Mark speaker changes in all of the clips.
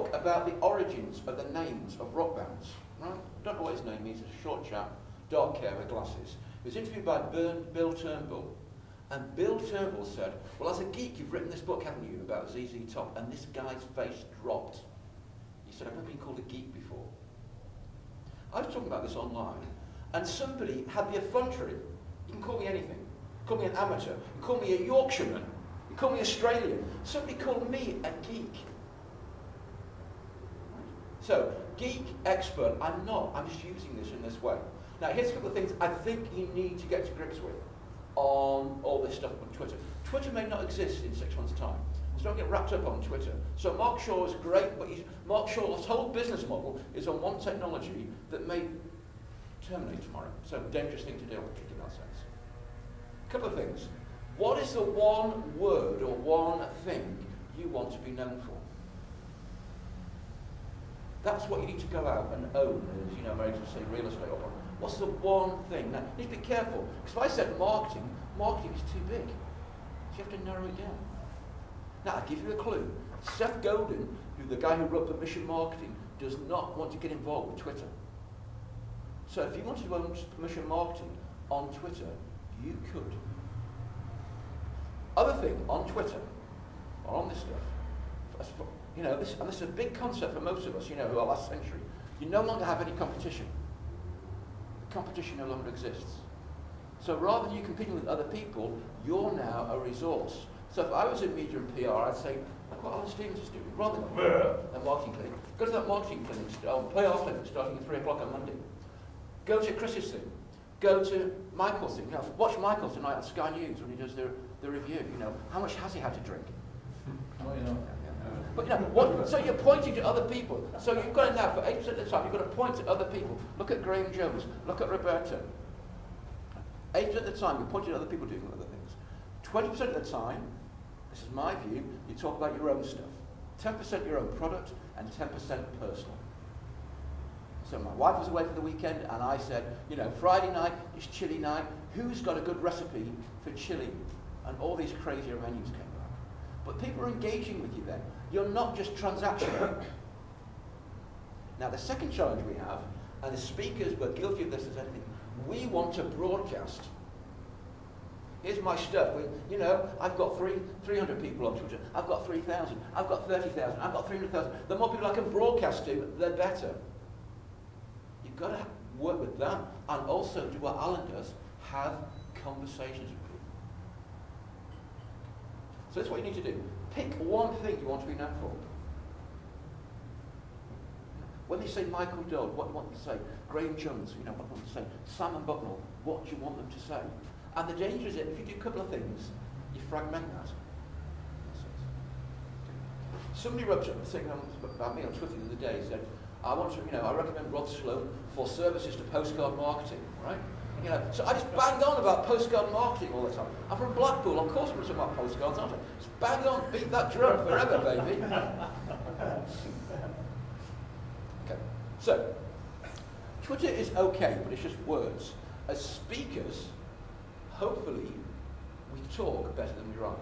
Speaker 1: book about the origins of the names of rock bands. Right? Don't know what his name is. It's a short chap, dark hair with glasses. He was interviewed by Bill Turnbull. And Bill Turnbull said, well, as a geek, you've written this book, haven't you, about ZZ Top? And this guy's face dropped. He said, I've never been called a geek before. I was talking about this online, and somebody had the effrontery. You can call me anything. Call me an amateur. You can call me a Yorkshireman. You can call me Australian. Somebody called me a geek. So, geek, expert, I'm not. I'm just using this in this way. Now, here's a couple of things I think you need to get to grips with on all this stuff on Twitter. Twitter may not exist in 6 months' time. So don't get wrapped up on Twitter. So Mark Shaw is great, but Mark Shaw's whole business model is on one technology that may terminate tomorrow. So dangerous thing to do in that sense. A couple of things. What is the one word or one thing you want to be known for? That's what you need to go out and own, as you know, Americans say real estate or what's the one thing? Now, you need to be careful, because if I said marketing, marketing is too big. So you have to narrow it down. Now, I'll give you a clue. Seth Godin, who's the guy who wrote Permission Marketing, does not want to get involved with Twitter. So if you wanted to own Permission Marketing on Twitter, you could. Other thing, on Twitter, or on this stuff, you know, this is a big concept for most of us, you know, who are last century. You no longer have any competition. Competition no longer exists. So rather than you competing with other people, you're now a resource. So if I was in media and PR, I'd say, look what Alan Stevens is doing. Rather than a marketing clinic, go to that marketing clinic, PR clinic starting at 3 o'clock on Monday. Go to Chris's thing. Go to Michael's thing. You know, watch Michael tonight on Sky News when he does the review. You know, how much has he had to drink?
Speaker 2: Oh, you know.
Speaker 1: But you know, so you're pointing to other people. So you've got it now for 8% of the time. You've got to point to other people. Look at Graham Jones. Look at Roberto. 8% of the time you're pointing to other people doing other things. 20% of the time, this is my view, you talk about your own stuff. 10% your own product and 10% personal. So my wife was away for the weekend, and I said, you know, Friday night is chili night. Who's got a good recipe for chili? And all these crazier menus came back. But people are engaging with you then. You're not just transactional. Now, the second challenge we have, and the speakers were guilty of this as anything, we want to broadcast. Here's my stuff. You know, I've got 300 people on Twitter. I've got 3,000. I've got 30,000. I've got 300,000. The more people I can broadcast to, the better. You've got to work with that and also do what Alan does, have conversations with people. So that's what you need to do. Pick one thing you want to be known for. When they say Michael Dole, what do you want them to say? Graham Jones, you know, what do you want to say? Sam and Bucknell, what do you want them to say? And the danger is that if you do a couple of things, you fragment that. Somebody wrote a thing about me on Twitter the other day, said, I recommend Rod Sloan for services to postcard marketing, right? You know, so I just banged on about postcard marketing all the time. I'm from Blackpool, of course we're talking about postcards, aren't I? Just bang on, beat that drum forever, baby. Okay, so, Twitter is okay, but it's just words. As speakers, hopefully, we talk better than we write.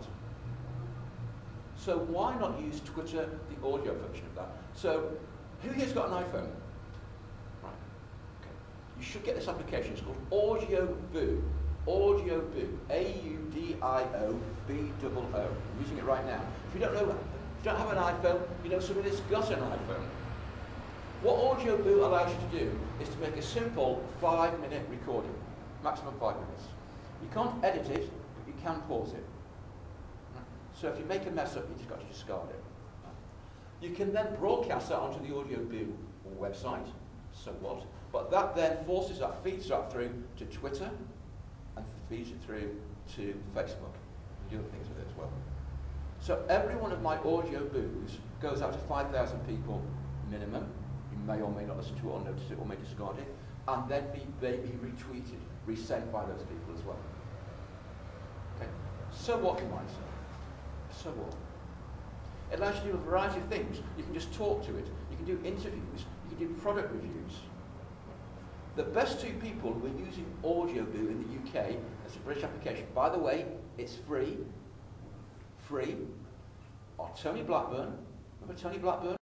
Speaker 1: So why not use Twitter, the audio function of that? So, who here's got an iPhone? Right. Okay. You should get this application. It's called Audio Boo. Audio Boo. AUDIOBOO. I'm using it right now. If you don't know, if you don't have an iPhone, you know somebody that's got an iPhone. What Audio Boo allows you to do is to make a simple 5-minute recording, maximum 5 minutes. You can't edit it, but you can pause it. So if you make a mess up, you just got to discard it. You can then broadcast that onto the Audio Boo website, so what? But that then feeds that through to Twitter, and feeds it through to Facebook. You do other things with it as well. So every one of my Audio Boos goes out to 5,000 people minimum. You may or may not listen to it or notice it or may discard it, and then they be retweeted, resent by those people as well. Okay. So what can I say? So what? It allows you to do a variety of things. You can just talk to it. You can do interviews. You can do product reviews. The best two people who are using Audio Boo in the UK, it's a British application. By the way, it's free. Free. Are Tony Blackburn. Remember Tony Blackburn?